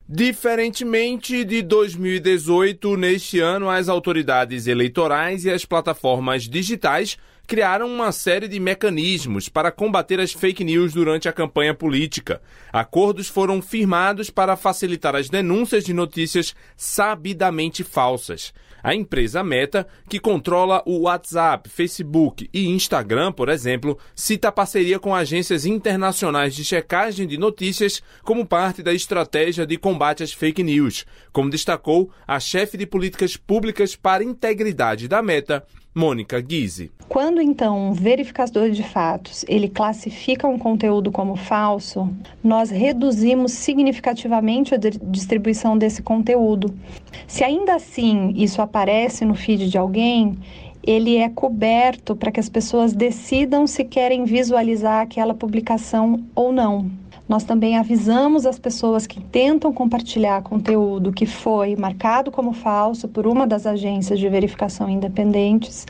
Diferentemente de 2018, neste ano as autoridades eleitorais e as plataformas digitais criaram uma série de mecanismos para combater as fake news durante a campanha política. Acordos foram firmados para facilitar as denúncias de notícias sabidamente falsas. A empresa Meta, que controla o WhatsApp, Facebook e Instagram, por exemplo, cita parceria com agências internacionais de checagem de notícias como parte da estratégia de combate às fake news, como destacou a chefe de políticas públicas para a integridade da Meta, Mônica Guise. Quando, então, um verificador de fatos ele classifica um conteúdo como falso, nós reduzimos significativamente a distribuição desse conteúdo. Se ainda assim isso aparece no feed de alguém, ele é coberto para que as pessoas decidam se querem visualizar aquela publicação ou não. Nós também avisamos as pessoas que tentam compartilhar conteúdo que foi marcado como falso por uma das agências de verificação independentes,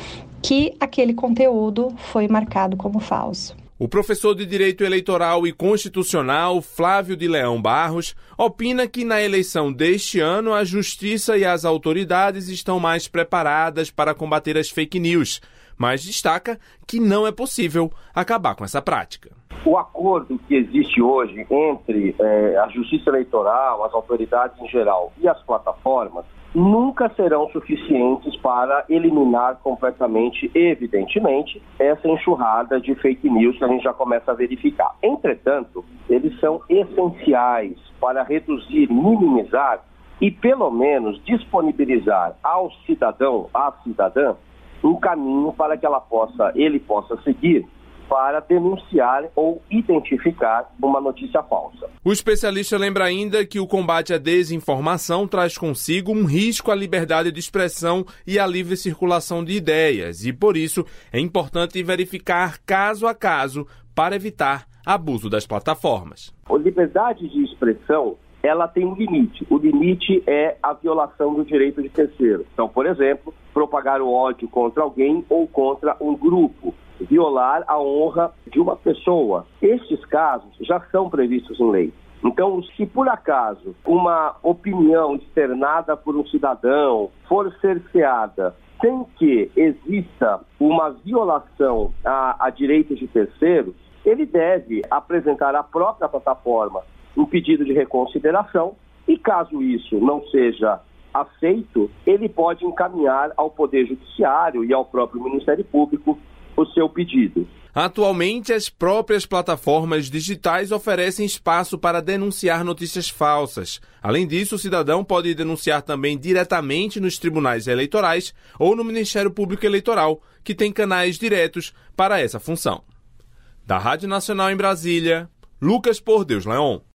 que aquele conteúdo foi marcado como falso. O professor de Direito Eleitoral e Constitucional, Flávio de Leão Barros, opina que na eleição deste ano a Justiça e as autoridades estão mais preparadas para combater as fake news, mas destaca que não é possível acabar com essa prática. O acordo que existe hoje entre a Justiça Eleitoral, as autoridades em geral e as plataformas nunca serão suficientes para eliminar completamente, evidentemente, essa enxurrada de fake news que a gente já começa a verificar. Entretanto, eles são essenciais para reduzir, minimizar e, pelo menos, disponibilizar ao cidadão, à cidadã, um caminho para que ele possa seguir para denunciar ou identificar uma notícia falsa. O especialista lembra ainda que o combate à desinformação traz consigo um risco à liberdade de expressão e à livre circulação de ideias e, por isso, é importante verificar caso a caso para evitar abuso das plataformas. A liberdade de expressão, ela tem um limite. O limite é a violação do direito de terceiro. Então, por exemplo, propagar o ódio contra alguém ou contra um grupo, violar a honra de uma pessoa. Estes casos já são previstos em lei. Então, se por acaso uma opinião externada por um cidadão for cerceada sem que exista uma violação a direitos de terceiros, ele deve apresentar à própria plataforma um pedido de reconsideração e, caso isso não seja aceito, ele pode encaminhar ao Poder Judiciário e ao próprio Ministério Público o seu pedido. Atualmente, as próprias plataformas digitais oferecem espaço para denunciar notícias falsas. Além disso, o cidadão pode denunciar também diretamente nos tribunais eleitorais ou no Ministério Público Eleitoral, que tem canais diretos para essa função. Da Rádio Nacional em Brasília, Lucas Por Deus Leon.